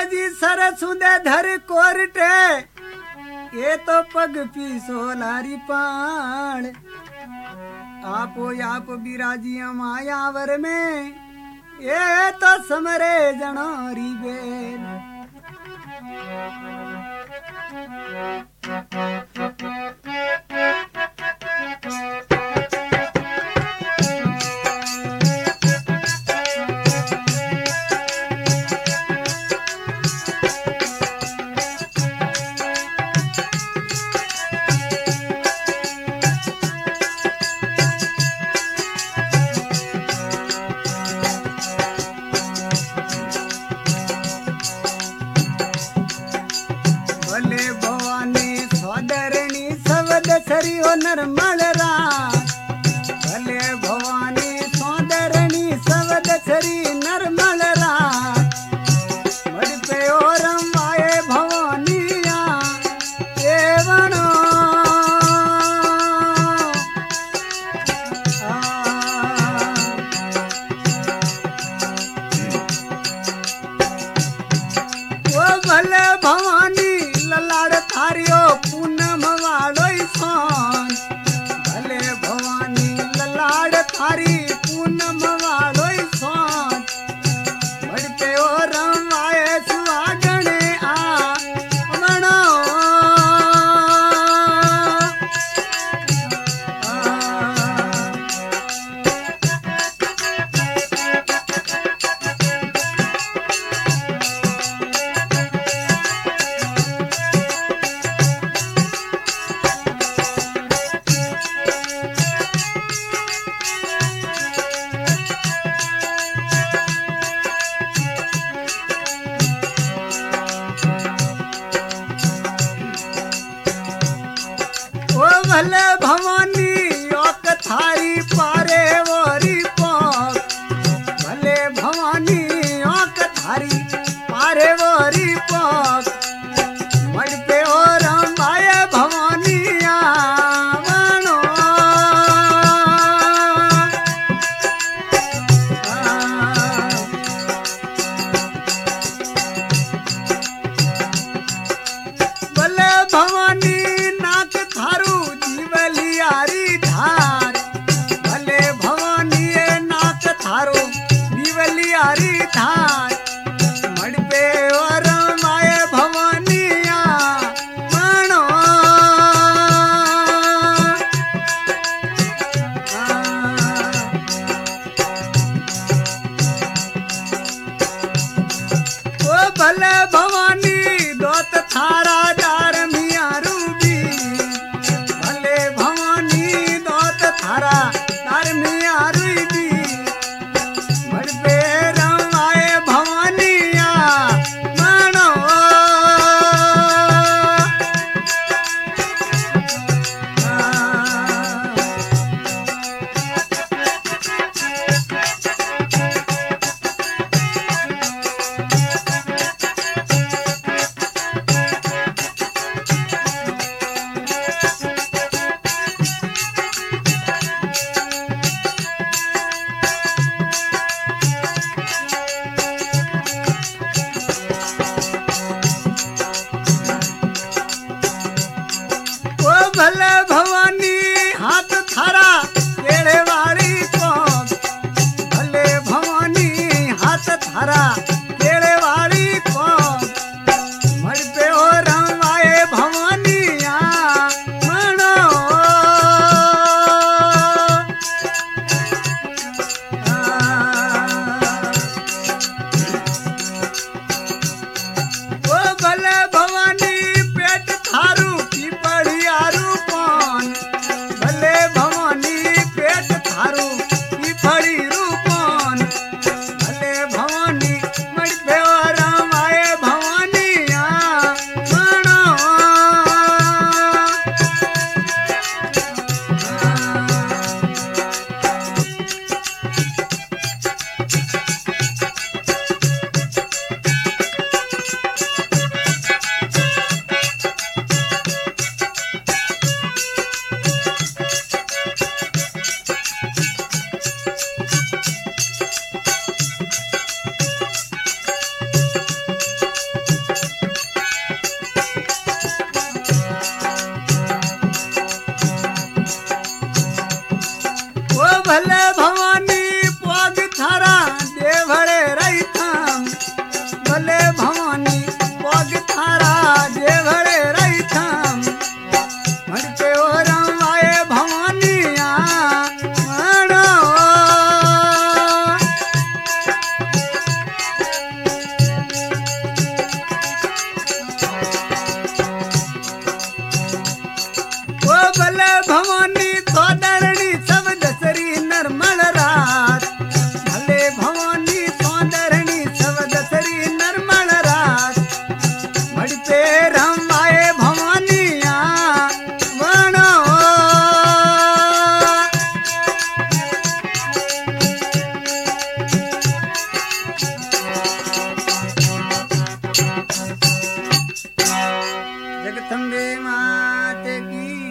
जी सरसुदे धर कोरटे ये तो पग पीसो लारी पाण आपो आप बिराजी मायावर में ये तो समरे जनारी बेन सरियो नरमल रात भले भवानी सौंदरणी सवद सरी नरमल रात मड़ पे ओरम आए भवानिया एवनो ओ भले भवानी ललाड़ थारियो पूनम वालो भले भवानी ललाड़ थारी पूनम वालो सोन बड़ पे ओरम आए सुहागणे आ मनो भले भवानी योक थारी पारे वोरी पोक भले भवानी योक थारी पारे वोरी पोक मड़ पे ओरम आए भवानिया मनो भले भवानी नाक थारू जीवलियारी धार भले भवानी नाक थारो जीवलियारी धार मड़ पे ओरम आए भवानिया मनो ओ भले भवानी दोत थारा डार मिया रूबी भले भवानी दोत थारा डार मिया रूबी मड़ पे रम आए भवानिया मनो भले भवानी पग थारा देवड़े रही थाम भले भवानी पग थारा देवड़े रही थाम मरते ओ राम आए भवानिया मनो ओ भले भवानी सोदरणी सब दसरी नरमल रात भले भवानी सोदरणी सब दसरी नरमल रात मरते राम आए भवानिया मनो जगदम्बे मात की